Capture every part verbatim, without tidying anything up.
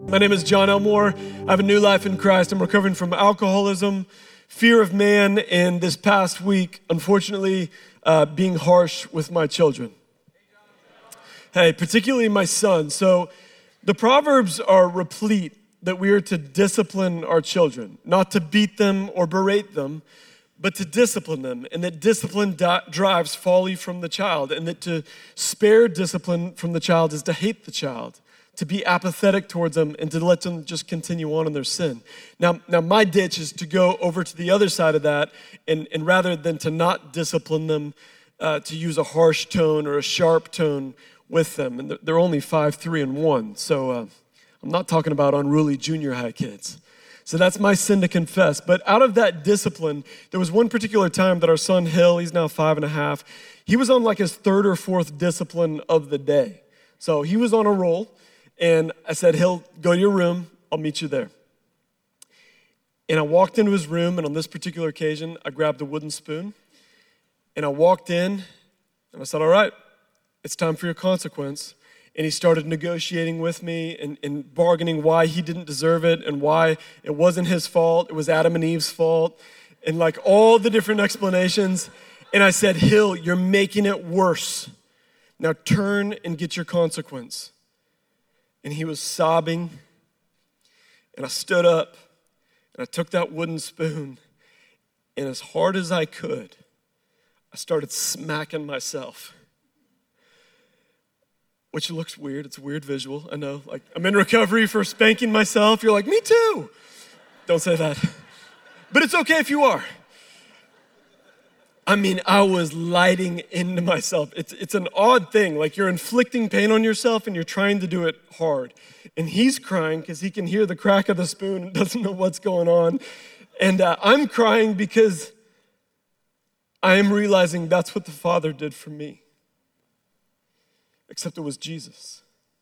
My name is John Elmore. I have a new life in Christ. I'm recovering from alcoholism, fear of man, and this past week, unfortunately, uh, being harsh with my children. Hey, particularly my son. So the Proverbs are replete that we are to discipline our children, not to beat them or berate them, but to discipline them, and that discipline di- drives folly from the child, and that to spare discipline from the child is to hate the child, to be apathetic towards them, and to let them just continue on in their sin. Now, now my ditch is to go over to the other side of that, and, and rather than to not discipline them, uh, to use a harsh tone or a sharp tone with them. And they're only five, three, and one, so uh, I'm not talking about unruly junior high kids. So that's my sin to confess. But out of that discipline, there was one particular time that our son Hill, he's now five and a half, he was on like his third or fourth discipline of the day. So he was on a roll, and I said, Hill, go to your room, I'll meet you there. And I walked into his room, and on this particular occasion, I grabbed a wooden spoon, and I walked in, and I said, all right, it's time for your consequence. And he started negotiating with me and, and bargaining why he didn't deserve it and why it wasn't his fault, it was Adam and Eve's fault, and like all the different explanations. And I said, Hill, you're making it worse. Now turn and get your consequence. And he was sobbing, and I stood up, and I took that wooden spoon, and as hard as I could, I started smacking myself. Which looks weird. It's a weird visual. I know. Like, I'm in recovery for spanking myself. You're like, me too. Don't say that. But it's okay if you are. I mean, I was lighting into myself. It's it's an odd thing. Like, you're inflicting pain on yourself and you're trying to do it hard. And he's crying because he can hear the crack of the spoon and doesn't know what's going on. And uh, I'm crying because I am realizing that's what the Father did for me. Except it was Jesus.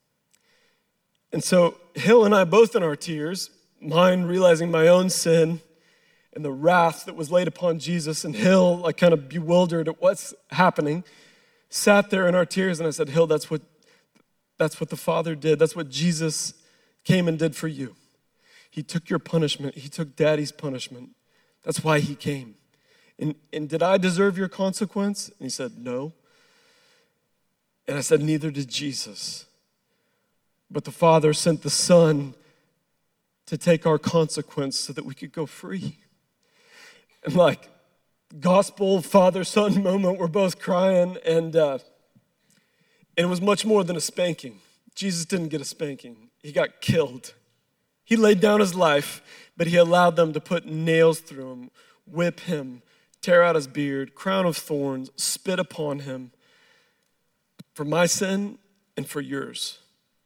And so Hill and I both in our tears, mine realizing my own sin and the wrath that was laid upon Jesus, and Hill, like kind of bewildered at what's happening, sat there in our tears, and I said, Hill, that's what that's what the Father did. That's what Jesus came and did for you. He took your punishment. He took Daddy's punishment. That's why he came. And, and did I deserve your consequence? And he said, no. And I said, neither did Jesus. But the Father sent the Son to take our consequence so that we could go free. And like, gospel father-son moment, we're both crying, and, uh, and it was much more than a spanking. Jesus didn't get a spanking. He got killed. He laid down his life, but he allowed them to put nails through him, whip him, tear out his beard, crown of thorns, spit upon him, for my sin and for yours.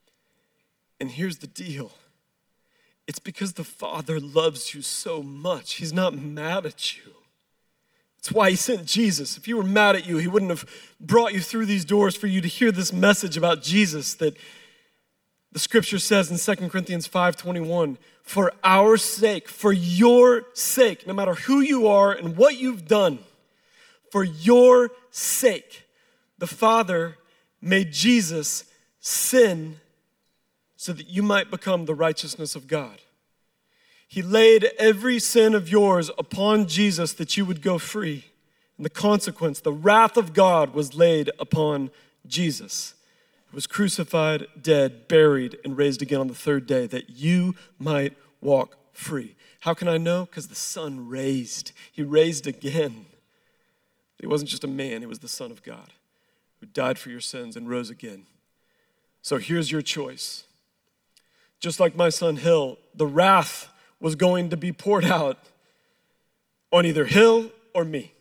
And here's the deal. It's because the Father loves you so much. He's not mad at you. It's why he sent Jesus. If he were mad at you, he wouldn't have brought you through these doors for you to hear this message about Jesus that the scripture says in Second Corinthians five twenty-one, for our sake, for your sake, no matter who you are and what you've done, for your sake, the Father made Jesus sin so that you might become the righteousness of God. He laid every sin of yours upon Jesus that you would go free. And the consequence, the wrath of God was laid upon Jesus. He was crucified, dead, buried, and raised again on the third day that you might walk free. How can I know? Because the Son raised. He raised again. He wasn't just a man, he was the Son of God, who died for your sins and rose again. So here's your choice. Just like my son Hill, the wrath was going to be poured out on either Hill or me.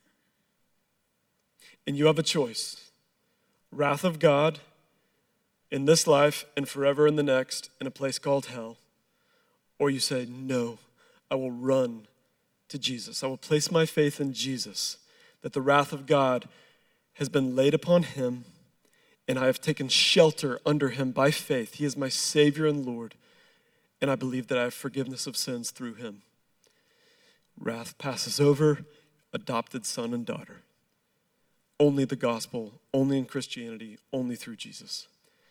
And you have a choice. Wrath of God in this life and forever in the next in a place called hell. Or you say, no, I will run to Jesus. I will place my faith in Jesus, that the wrath of God has been laid upon him, and I have taken shelter under him by faith. He is my Savior and Lord, and I believe that I have forgiveness of sins through him. Wrath passes over, adopted son and daughter. Only the gospel, only in Christianity, only through Jesus.